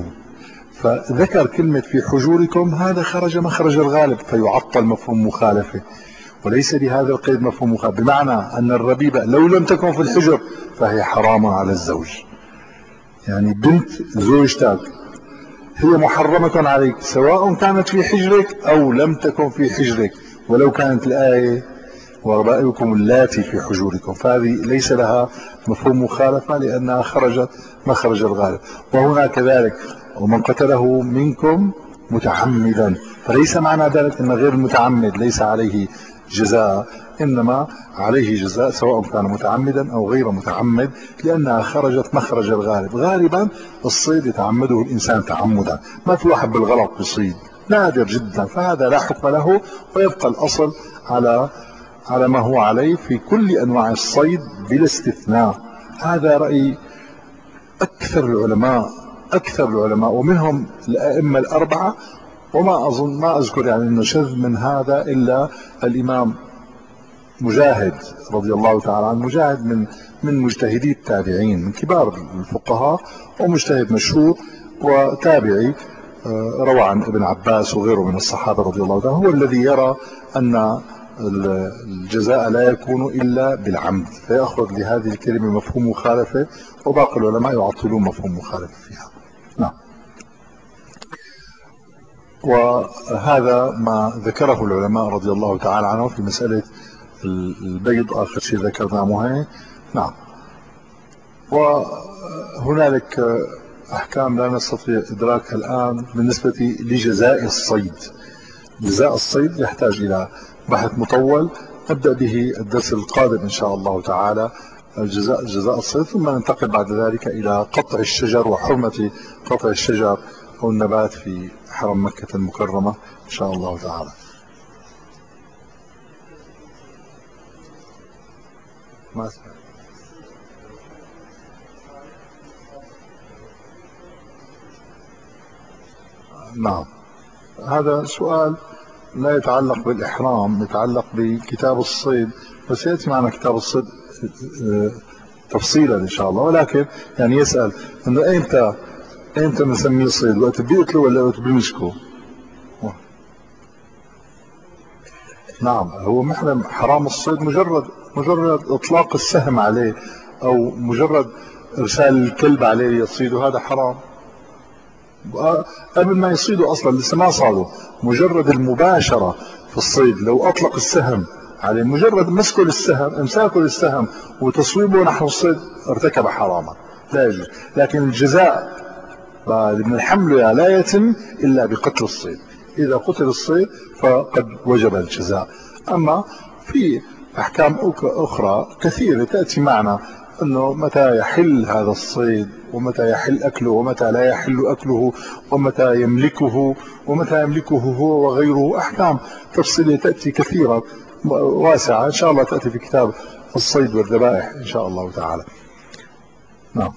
فذكر كلمة في حجوركم، هذا خرج مخرج الغالب فيعطل مفهوم مخالفة، وليس لهذا القيد مفهوم مخالفة، بمعنى أن الربيبة لو لم تكن في الحجر فهي حرام على الزوج. يعني بنت زوجتك هي محرمة عليك سواء كانت في حجرك أو لم تكن في حجرك، ولو كانت الآية وربائبكم اللاتي في حجوركم، فهذه ليس لها مفهوم مخالفة لأنها خرجت مخرج الغالب. وهنا كذلك ومن قتله منكم متعمدا، فليس معنى ذلك أن غير المتعمد ليس عليه جزاء، إنما عليه جزاء سواء كان متعمدا أو غير متعمد، لأنها خرجت مخرج الغالب. غالبا الصيد يتعمده الإنسان تعمدا، ما في واحد بالغلط بصيد، نادر جدا، فهذا لا حكم له، ويبقى الأصل على على ما هو عليه في كل أنواع الصيد بلا استثناء. هذا رأي أكثر العلماء، أكثر العلماء ومنهم الأئمة الأربعة، وما أظن ما أذكر يعني أنه شذ من هذا إلا الإمام مجاهد رضي الله تعالى عنه. مجاهد من من مجتهدي التابعين، من كبار الفقهاء ومجتهد مشهور وتابعي، روى عن ابن عباس وغيره من الصحابة رضي الله تعالى، هو الذي يرى أن الجزاء لا يكون إلا بالعمد، فيأخذ لهذه الكلمة مفهوم مخالفة، وباقي العلماء يعطلون مفهوم مخالفة فيها. نعم. وهذا ما ذكره العلماء رضي الله تعالى عنهم في مسألة البيض، آخر شيء ذكرناه مهم. نعم. وهنالك أحكام لا نستطيع إدراكها الآن بالنسبة لجزاء الصيد. جزاء الصيد يحتاج إلى بحث مطول نبدأ به الدرس القادم إن شاء الله تعالى، الجزاء جزاء الصيد، ثم ننتقل بعد ذلك إلى قطع الشجر وحرمة قطع الشجر أو النبات في حرم مكة المكرمة إن شاء الله تعالى. ما سمعت. نعم، هذا سؤال لا يتعلق بالإحرام، يتعلق بكتاب الصيد، بس يأتي معنا كتاب الصيد تفصيلا إن شاء الله. ولكن يعني يسأل أنه أيمتى أيمتى نسميه صيد، وقت بيقتله ولا وقت بيمسكه؟ نعم، هو محرم. حرام الصيد مجرد مجرد إطلاق السهم عليه أو مجرد إرسال الكلب عليه ليصيده، هذا حرام. قبل ما يصيدوا أصلا لسه ما صادوا، مجرد المباشرة في الصيد، لو أطلق السهم عليه، مجرد مسكه للسهم، امساكه للسهم وتصويبه نحو الصيد، ارتكب حراما لا يجوز. لكن الجزاء من الحمل لا يتم إلا بقتل الصيد، إذا قتل الصيد فقد وجب الجزاء. أما في أحكام أخرى كثيرة تأتي معنا، أنه متى يحل هذا الصيد ومتى يحل أكله ومتى لا يحل أكله، ومتى يملكه ومتى يملكه هو وغيره، أحكام تفصيلية تأتي كثيرة واسعة، إن شاء الله تأتي في كتاب الصيد والذبائح إن شاء الله تعالى. نعم.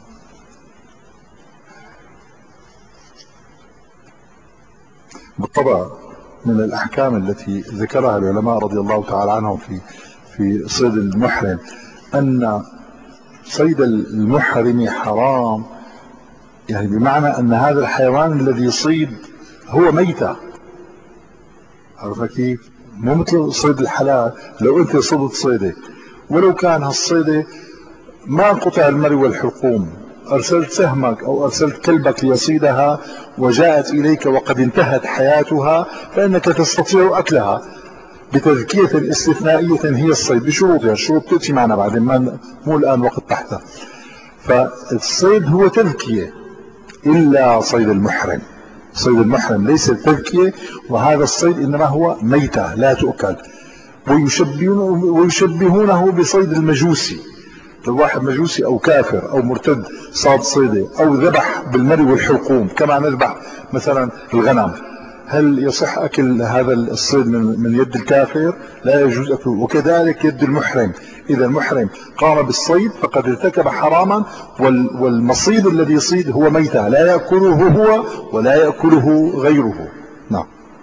بالطبع من الأحكام التي ذكرها العلماء رضي الله تعالى عنهم في في صيد المحرم أن صيد المحرم حرام، يعني بمعنى أن هذا الحيوان الذي يصيد هو ميتة. عرفت كيف؟ مو مثل صيد الحلال، لو أنت صدت صيدة ولو كان هالصيدة ما قطع المري والحلقوم أرسلت سهمك أو أرسلت كلبك ليصيدها وجاءت إليك وقد انتهت حياتها، فإنك تستطيع أكلها بتذكية استثنائية هي الصيد بشروطها. الشروط تأتي معنا بعدين، ما مو الآن وقت تحتها. فالصيد هو تذكية إلا صيد المحرم. صيد المحرم ليس تذكية، وهذا الصيد إنما هو ميتة لا تؤكل. ويشبهونه, ويشبهونه بصيد المجوسي. لو واحد مجوسي أو كافر أو مرتد صاد صيدة أو ذبح بالمري والحلقوم كما نذبح مثلا الغنم، هل يصح أكل هذا الصيد من, من يد الكافر؟ لا يجوز أكله. وكذلك يد المحرم، إذا المحرم قام بالصيد فقد ارتكب حراما، والمصيد الذي يصيد هو ميتة لا يأكله هو ولا يأكله غيره. نعم.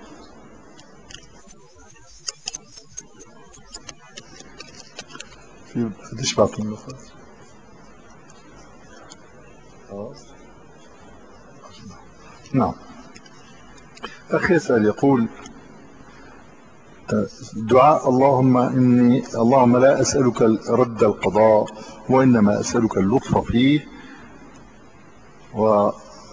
قديش بعطي النفس؟ نعم. أخي يسأل يقول دعاء اللهم إني اللهم لا أسألك رد القضاء وإنما أسألك اللطف فيه، وهذه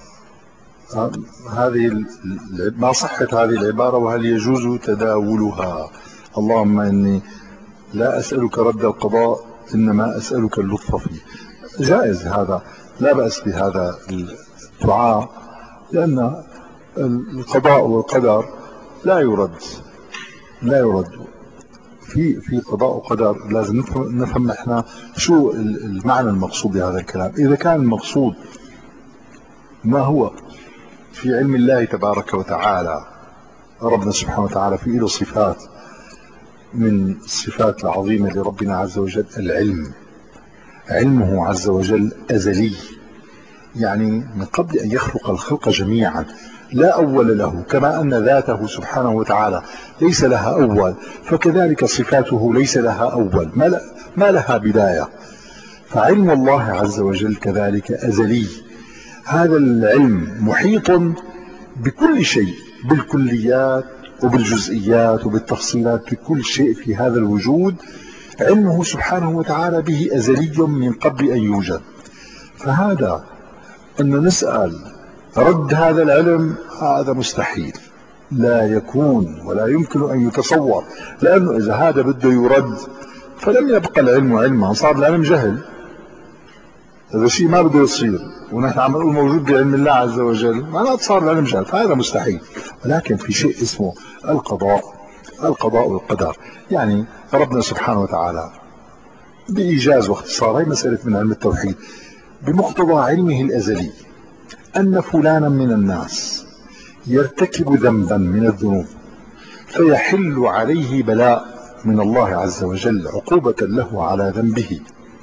ما صحة هذه العبارة وهل يجوز تداولها؟ اللهم إني لا أسألك رد القضاء إنما أسألك اللطف فيه. جائز هذا، لا بأس بهذا الدعاء، لأن القضاء والقدر لا يرد لا يرد في في قضاء وقدر. لازم نفهم, نفهم احنا شو المعنى المقصود بهذا الكلام. إذا كان المقصود ما هو في علم الله تبارك وتعالى، ربنا سبحانه وتعالى في له صفات من الصفات العظيمة لربنا عز وجل العلم. علمه عز وجل أزلي، يعني من قبل أن يخلق الخلق جميعا لا أول له، كما أن ذاته سبحانه وتعالى ليس لها أول، فكذلك صفاته ليس لها أول، ما لها بداية. فعلم الله عز وجل كذلك أزلي. هذا العلم محيط بكل شيء، بالكليات وبالجزئيات وبالتفصيلات، بكل شيء في هذا الوجود علمه سبحانه وتعالى به أزلي من قبل أن يوجد. فهذا أن نسأل رد هذا العلم هذا مستحيل، لا يكون ولا يمكن أن يتصور، لأنه إذا هذا بده يرد فلم يبقى العلم علما، صار العلم جهل. هذا شيء ما بده يصير، ونحن عم نقول موجود بعلم الله عز وجل، معناته صار العلم جهل، فهذا مستحيل. ولكن في شيء اسمه القضاء القضاء والقدر، يعني ربنا سبحانه وتعالى بإيجاز واختصار، هي مسألة من علم التوحيد، بمقتضى علمه الأزلي أن فلانا من الناس يرتكب ذنبا من الذنوب فيحل عليه بلاء من الله عز وجل عقوبة له على ذنبه،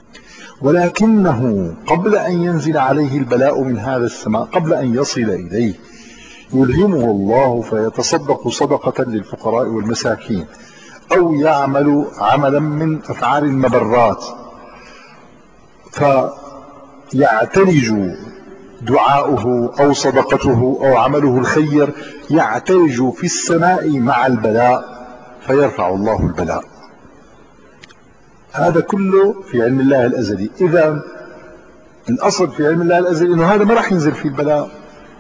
ولكنه قبل أن ينزل عليه البلاء من هذا السماء، قبل أن يصل إليه، يلهمه الله فيتصدق صدقة للفقراء والمساكين، أو يعمل عملا من أفعال المبرات، فيعتلج دعاؤه أو صدقته أو عمله الخير يعتلج في السماء مع البلاء فيرفع الله البلاء. هذا كله في علم الله الأزلي. إذا الأصل في علم الله الأزلي أنه هذا ما راح ينزل فيه البلاء،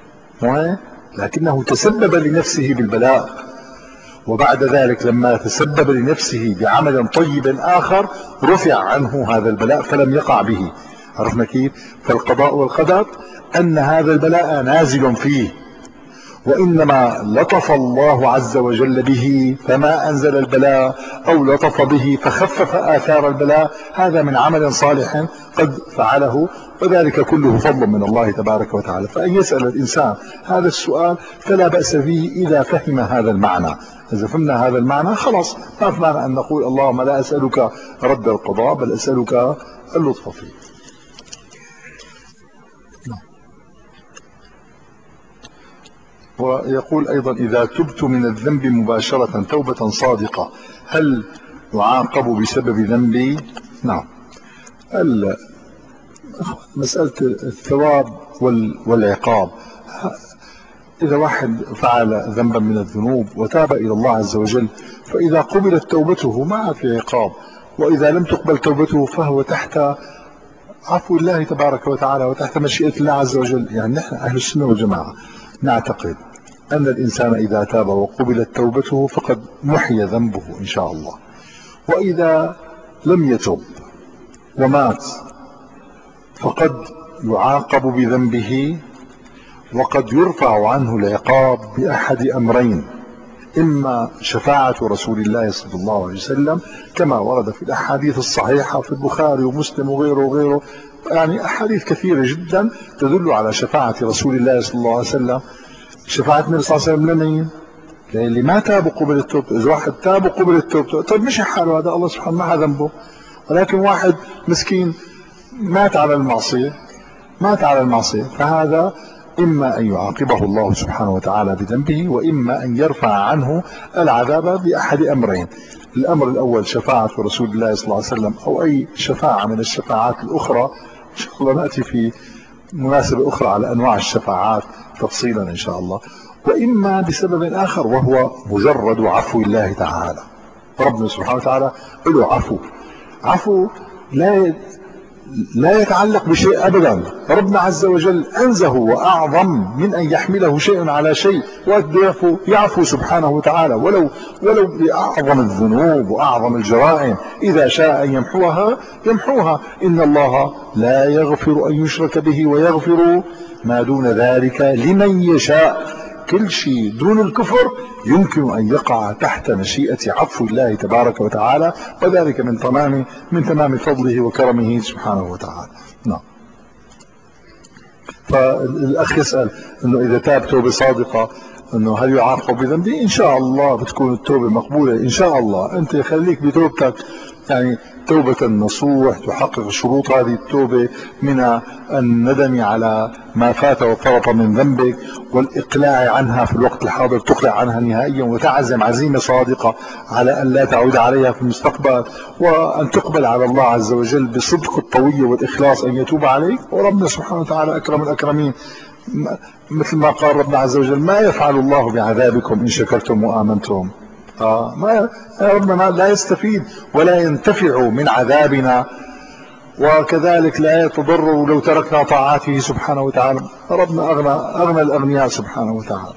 لكنه تسبب لنفسه بالبلاء، وبعد ذلك لما تسبب لنفسه بعمل طيب آخر رفع عنه هذا البلاء فلم يقع به. عرفنا كيف؟ فالقضاء والقدر أن هذا البلاء نازل فيه، وإنما لطف الله عز وجل به فما أنزل البلاء، أو لطف به فخفف آثار البلاء، هذا من عمل صالح قد فعله، وذلك كله فضل من الله تبارك وتعالى. فأن يسأل الإنسان هذا السؤال فلا بأس به إذا فهم هذا المعنى. إذا فهمنا هذا المعنى خلاص، ما في معنى أن نقول اللهم لا أسألك رد القضاء بل أسألك اللطف فيه. ويقول أيضا إذا تبت من الذنب مباشرة توبة صادقة هل أعاقب بسبب ذنبي؟ نعم. مسألة الثواب والعقاب، إذا واحد فعل ذنبا من الذنوب وتاب إلى الله عز وجل فإذا قبلت توبته ما في عقاب، وإذا لم تقبل توبته فهو تحت عفو الله تبارك وتعالى وتحت مشيئة الله عز وجل. يعني نحن أهل السنة والجماعة نعتقد أن الإنسان إذا تاب وقبلت توبته فقد محي ذنبه إن شاء الله، وإذا لم يتب ومات فقد يعاقب بذنبه، وقد يرفع عنه العقاب بأحد أمرين: إما شفاعة رسول الله صلى الله عليه وسلم كما ورد في الأحاديث الصحيحة في البخاري ومسلم وغيره وغيره، يعني أحاديث كثيرة جدا تدل على شفاعة رسول الله صلى الله عليه وسلم. شفاعة النبي صلى الله عليه وسلم لمين؟ اللي ما تاب قبل التوبة. إذا واحد تاب قبل التوبة طيب مش حاله هذا، الله سبحانه ما ذنبه. ولكن واحد مسكين مات على المعصية مات على المعصية فهذا إما أن يعاقبه الله سبحانه وتعالى بذنبه، وإما أن يرفع عنه العذاب بأحد أمرين: الأمر الأول شفاعة رسول الله صلى الله عليه وسلم، أو أي شفاعة من الشفاعات الأخرى. إن شاء الله نأتي في مناسبة أخرى على أنواع الشفاعات تفصيلا إن شاء الله. وإما بسبب آخر وهو مجرد عفو الله تعالى. ربنا سبحانه وتعالى له عفو عفو لا لا يتعلق بشيء أبدا. ربنا عز وجل أنزه وأعظم من أن يحمله شيء على شيء، ويعفو يعفو سبحانه وتعالى ولو ولو بأعظم الذنوب وأعظم الجرائم. إذا شاء أن يمحوها يمحوها. إن الله لا يغفر أن يشرك به ويغفر ما دون ذلك لمن يشاء. كل شيء دون الكفر يمكن أن يقع تحت مشيئة عفو الله تبارك وتعالى، وذلك من تمام من تمام فضله وكرمه سبحانه وتعالى. نعم. فالأخ يسأل أنه إذا تاب توبة صادقة أنه هل يعاقب بذنبه؟ إن شاء الله بتكون التوبة مقبولة إن شاء الله. أنت خليك بتوبتك يعني توبة نصوح تحقق شروط هذه التوبة من الندم على ما فات وفرط من ذنبك، والإقلاع عنها في الوقت الحاضر، تقلع عنها نهائيا وتعزم عزيمة صادقة على أن لا تعود عليها في المستقبل، وأن تقبل على الله عز وجل بصدق الطوية والإخلاص أن يتوب عليك. وربنا سبحانه وتعالى أكرم الأكرمين، مثل ما قال ربنا عز وجل: ما يفعل الله بعذابكم إن شكرتم وآمنتم. آه ما ربنا لا يستفيد ولا ينتفع من عذابنا، وكذلك لا يتضرر لو تركنا طاعاته سبحانه وتعالى. ربنا أغنى أغنى الأغنياء سبحانه وتعالى.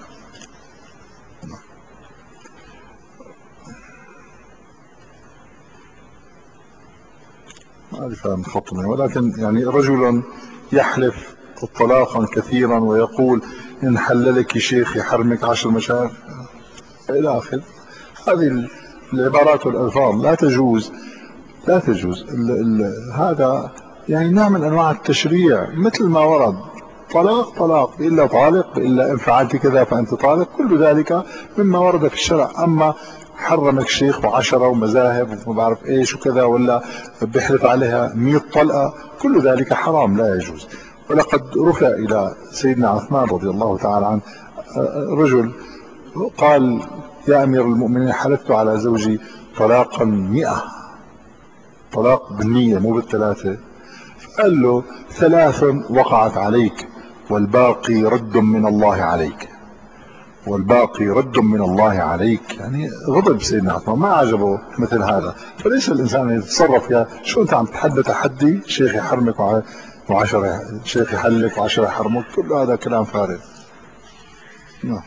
ما أعرف عن خطنا، ولكن يعني رجل يحلف طلاقا كثيرا ويقول: إن حللك شيخ يحرمك عشر مشاهد إلى آخر. هذه العبارات والألفاظ لا تجوز لا تجوز. ال ال هذا يعني نوع من أنواع التشريع، مثل ما ورد: طلاق طلاق، إلا طالق، إلا إن فعلت كذا فأنت طالق. كل ذلك مما ورد في الشرع. أما حرمك شيخ وعشرة ومذاهب وما بعرف إيش وكذا، ولا بيحلف عليها مئة طلقة، كل ذلك حرام لا يجوز. ولقد رفع إلى سيدنا عثمان رضي الله تعالى عنه رجل قال: يا أمير المؤمنين، حلفت على زوجي طلاقا مئة، طلاق بالمية مو بالثلاثة. قال له: ثلاث وقعت عليك والباقي رد من الله عليك، والباقي رد من الله عليك. يعني غضب سيدنا عثمان، ما عجبه مثل هذا. فليس الإنسان يتصرف: يا شو أنت عم تتحدى تحدي شيخ يحرمك وعشرة، شيخ يحلك وعشرة يحرمك. كل هذا كلام فارغ. نعم.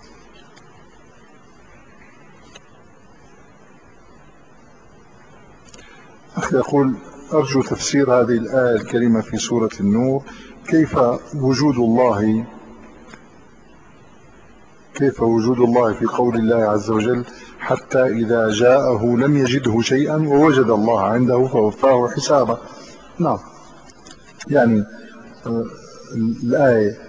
أخي يقول: أرجو تفسير هذه الآية الكريمة في سورة النور. كيف وجود الله كيف وجود الله في قول الله عز وجل: حتى إذا جاءه لم يجده شيئا ووجد الله عنده فوفاه حسابه. نعم. يعني الآية: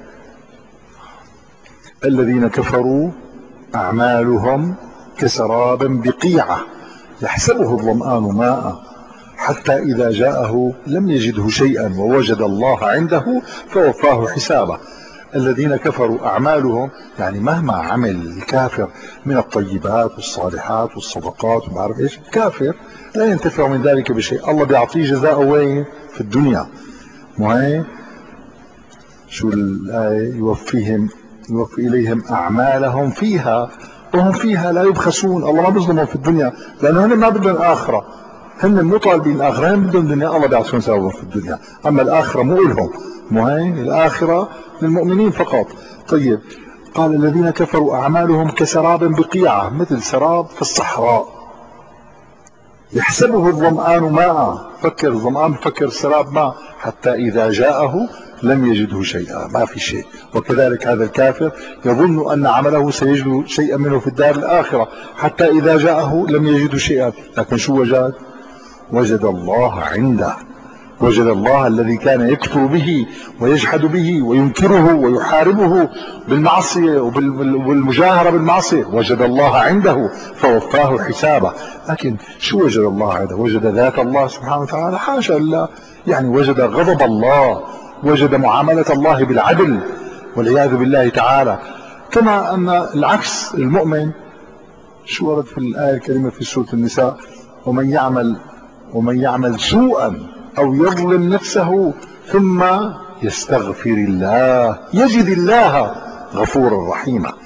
الذين كفروا أعمالهم كسراب بقيعة يحسبه الظمآن ماء حتى إذا جاءه لم يجده شيئا ووجد الله عنده فوفاه حسابه. الذين كفروا أعمالهم، يعني مهما عمل الكافر من الطيبات والصالحات والصدقات وما أعرف إيش، كافر لا ينتفع من ذلك بشيء. الله بيعطيه جزاء وين؟ في الدنيا. وهي شو الآية؟ يوفيهم يوفي إليهم أعمالهم فيها وهم فيها لا يبخسون. الله ما بيظلمهم في الدنيا، لأنه هم ما بدهم آخرة. هن مو طالبين الآخرة، هم بدهم الدنيا، الله بيعطيهم ثوابهم في الدنيا، أما الآخرة مو إلهم، مو هي الآخرة للمؤمنين فقط. طيب قال الذين كفروا أعمالهم كسراب بقيعة، مثل سراب في الصحراء يحسبه الظمآن ماء، فكر الظمآن فكر السراب ماء، حتى إذا جاءه لم يجده شيئا، ما في شيء. وكذلك هذا الكافر يظن أن عمله سيجد شيئا منه في الدار الآخرة، حتى إذا جاءه لم يجد شيئا، لكن شو وجد؟ وجد الله عنده، وجد الله الذي كان يكفر به ويجحد به وينكره ويحاربه بالمعصية والمجاهرة بالمعصية، وجد الله عنده فوفاه حسابه. لكن شو وجد الله عنده؟ وجد ذات الله سبحانه وتعالى؟ حاشا لله، يعني وجد غضب الله، وجد معاملة الله بالعدل والعياذ بالله تعالى. كما أن العكس المؤمن، شو ورد في الآية الكريمة في سورة النساء؟ ومن يعمل ومن يعمل سوءا أو يظلم نفسه ثم يستغفر الله يجد الله غفورا رحيما.